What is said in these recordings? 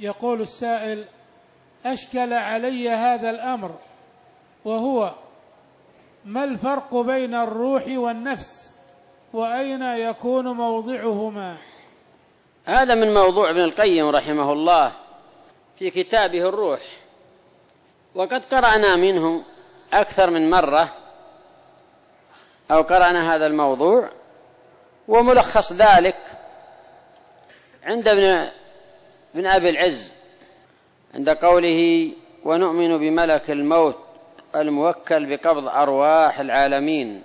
يقول السائل: أشكل علي هذا الأمر، وهو ما الفرق بين الروح والنفس، وأين يكون موضعهما؟ هذا من موضوع ابن القيم رحمه الله في كتابه الروح، وقد قرأنا منه أكثر من مرة، أو قرأنا هذا الموضوع، وملخص ذلك عند ابن أبي العز عند قوله: ونؤمن بملك الموت الموكل بقبض أرواح العالمين،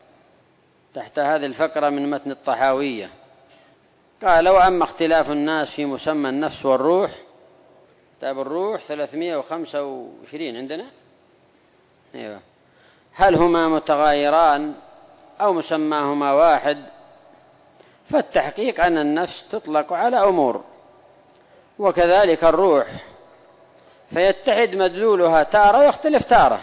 تحت هذه الفقرة من متن الطحاوية. قال: وأما اختلاف الناس في مسمى النفس والروح، كتاب الروح 325 عندنا، أيوة، هل هما متغايران أو مسماهما واحد؟ فالتحقيق أن النفس تطلق على أمور، وكذلك الروح، فيتحد مدلولها تارة ويختلف تارة.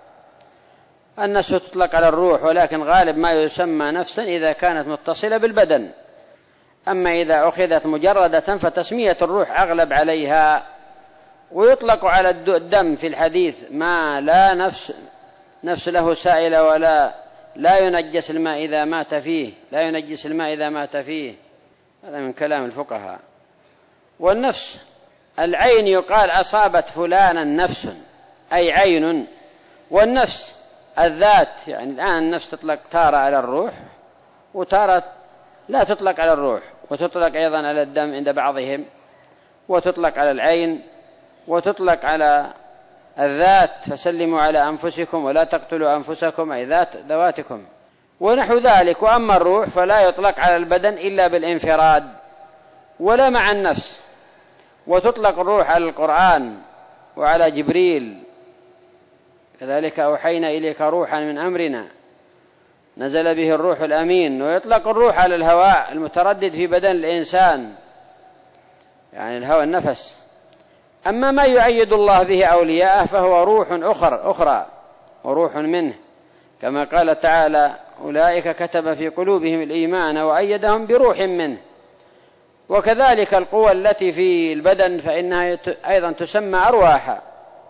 النفس تطلق على الروح، ولكن غالب ما يسمى نفسا إذا كانت متصلة بالبدن، أما إذا أخذت مجردة فتسمية الروح أغلب عليها. ويطلق على الدم في الحديث ما لا نفس له سائلة ولا لا ينجس الماء إذا مات فيه، هذا من كلام الفقهاء. والنفس العين يقال أصابت فلانا نفس، أي عين. والنفس الذات، يعني الآن النفس تطلق تارة على الروح وتارة لا تطلق على الروح، وتطلق أيضا على الدم عند بعضهم، وتطلق على العين، وتطلق على الذات: فسلموا على أنفسكم ولا تقتلوا أنفسكم، أي ذواتكم، ونحو ذلك. وأما الروح فلا يطلق على البدن إلا بالانفراد ولا مع النفس. وتطلق الروح على القرآن وعلى جبريل: كذلك أوحينا إليك روحا من أمرنا نزل به الروح الأمين. ويطلق الروح على الهواء المتردد في بدن الإنسان، يعني الهواء النفس. أما ما يؤيد الله به أولياءه فهو روح أخرى وروح منه، كما قال تعالى: أولئك كتب في قلوبهم الإيمان وأيدهم بروح منه. وكذلك القوى التي في البدن فإنها أيضا تسمى أرواحا،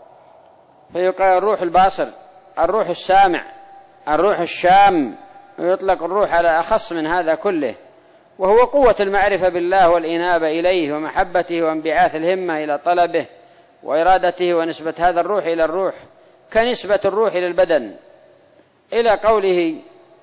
فيقال الروح الباصر، الروح السامع، الروح الشام. ويطلق الروح على أخص من هذا كله، وهو قوة المعرفة بالله والإنابة إليه ومحبته وانبعاث الهمة إلى طلبه وإرادته. ونسبة هذا الروح إلى الروح كنسبة الروح إلى البدن، إلى قوله: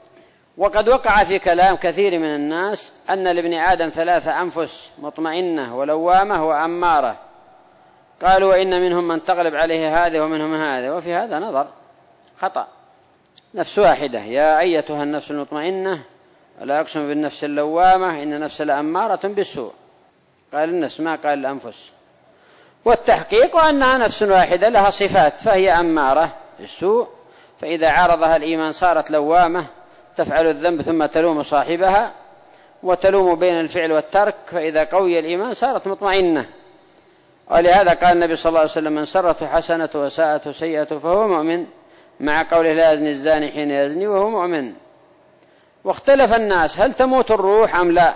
وقد وقع في كلام كثير من الناس أن لابن آدم 3 أنفس: مطمئنة ولوامة وأمارة. قالوا: وإن منهم من تغلب عليه هذه ومنهم هذا. وفي هذا نظر خطأ، نفس واحدة: يا أيتها النفس المطمئنة، ولا أقسم بالنفس اللوامة، إن النفس لأمارة بالسوء. قال النفس ما قال الأنفس. والتحقيق أنها نفس واحدة لها صفات، فهي أمارة بالسوء، فإذا عارضها الإيمان صارت لوامة تفعل الذنب ثم تلوم صاحبها، وتلوم بين الفعل والترك، فإذا قوي الإيمان صارت مطمئنة. ولهذا قال النبي صلى الله عليه وسلم: من سرته حسنة وساءته سيئة فهو مؤمن، مع قوله: لا يزني الزاني حين يزني وهو مؤمن. واختلف الناس: هل تموت الروح أم لا؟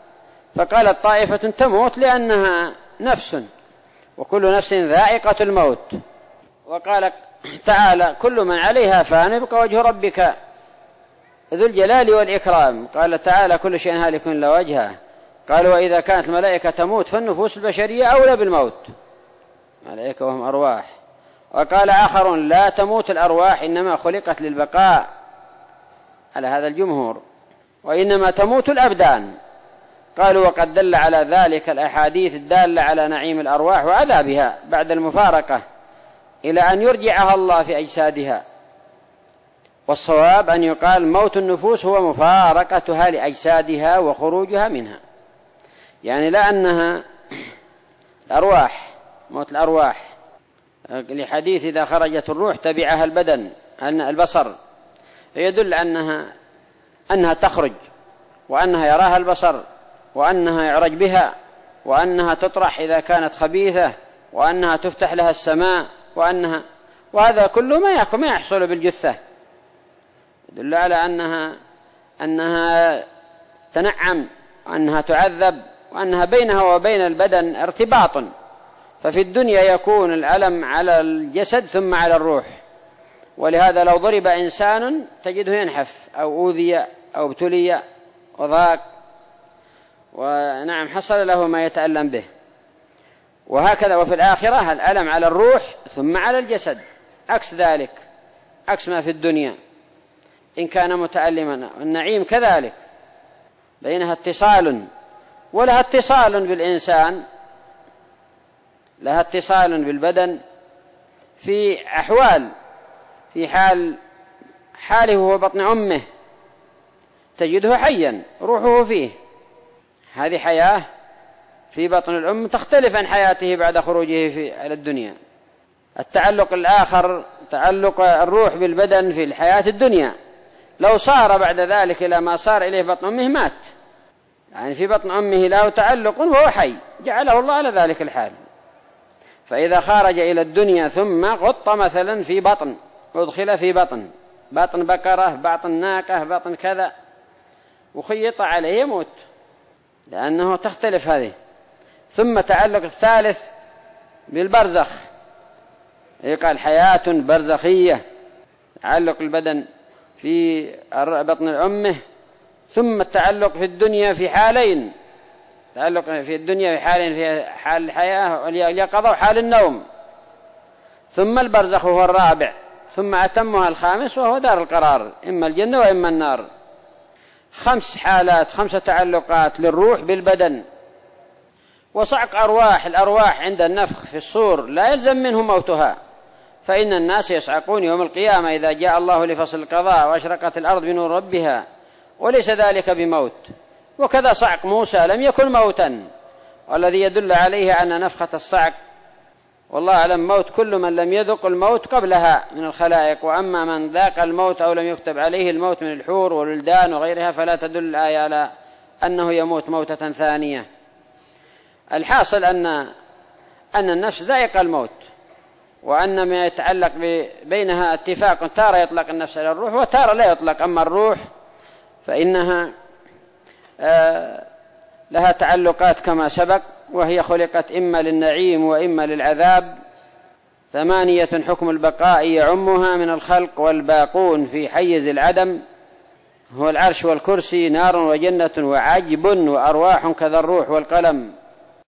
فقالت طائفة: تموت لأنها نفس، وكل نفس ذائقة الموت. وقال تعالى: كل من عليها فان، يبقى وجه ربك ذو الجلال والإكرام. قال تعالى: كل شيء هالك إلا وجهه. قالوا: وإذا كانت الملائكة تموت فالنفوس البشرية أولى بالموت، ملائكة وهم أرواح. وقال آخر: لا تموت الأرواح، إنما خلقت للبقاء، على هذا الجمهور، وإنما تموت الأبدان. قالوا: وقد دل على ذلك الأحاديث الدالة على نعيم الأرواح وعذابها بعد المفارقة، إلى أن يرجعها الله في أجسادها. والصواب أن يقال: موت النفوس هو مفارقتها لأجسادها وخروجها منها، يعني لا أنها الأرواح، موت الأرواح، لحديث: إذا خرجت الروح تبعها البدن، البصر، فيدل أنها تخرج، وأنها يراها البصر، وأنها يعرج بها، وأنها تطرح إذا كانت خبيثة، وأنها تفتح لها السماء، وهذا كله ما يحصل بالجثة، يدل على أنها تنعم، وأنها تعذب، وأنها بينها وبين البدن ارتباط، ففي الدنيا يكون الألم على الجسد ثم على الروح، ولهذا لو ضرب إنسان تجده ينحف أو أوذي أو ابتلي وضاق ونعم حصل له ما يتألم به. وهكذا وفي الآخرة الألم على الروح ثم على الجسد، عكس ذلك، عكس ما في الدنيا إن كان متألما. النعيم كذلك بينها اتصال، ولها اتصال بالإنسان، لها اتصال بالبدن في أحوال، في حاله هو بطن أمه تجده حيا روحه فيه، هذه حياة في بطن الأم تختلف عن حياته بعد خروجه على الدنيا. التعلق الآخر تعلق الروح بالبدن في الحياة الدنيا، لو صار بعد ذلك إلى ما صار إليه بطن أمه مات، يعني في بطن أمه له تعلق وهو حي، جعله الله على ذلك الحال. فإذا خرج إلى الدنيا ثم غط مثلا في بطن، أدخل في بطن بقرة، بطن ناقة، بطن كذا، وخيط عليه يموت، لأنه تختلف هذه. ثم تعلق الثالث بالبرزخ، يقال حياة برزخية، تعلق البدن في بطن أمه، ثم التعلق في الدنيا في حالين، تعلق في الدنيا في حالين، في حال الحياة واليقظة وحال النوم، ثم البرزخ هو الرابع، ثم أتمها الخامس وهو دار القرار، إما الجنة وإما النار. 5 حالات، 5 تعلقات للروح بالبدن. وصعق الأرواح عند النفخ في الصور لا يلزم منه موتها، فإن الناس يصعقون يوم القيامة إذا جاء الله لفصل القضاء وأشرقت الأرض بنور ربها، وليس ذلك بموت. وكذا صعق موسى لم يكن موتا، والذي يدل عليه أن نفخة الصعق والله أعلم موت كل من لم يذق الموت قبلها من الخلائق، وأما من ذاق الموت أو لم يكتب عليه الموت من الحور والولدان وغيرها فلا تدل الآية على أنه يموت موتة ثانية. الحاصل أن النفس ذائقة الموت، وأن ما يتعلق بينها اتفاق، تارة يطلق النفس على الروح وتارة لا يطلق. أما الروح فإنها لها تعلقات كما سبق، وهي خلقت إما للنعيم وإما للعذاب. 8 حكم البقاء يعمها من الخلق، والباقون في حيز العدم هو العرش والكرسي، نار وجنة وعجب وأرواح كذا الروح والقلم.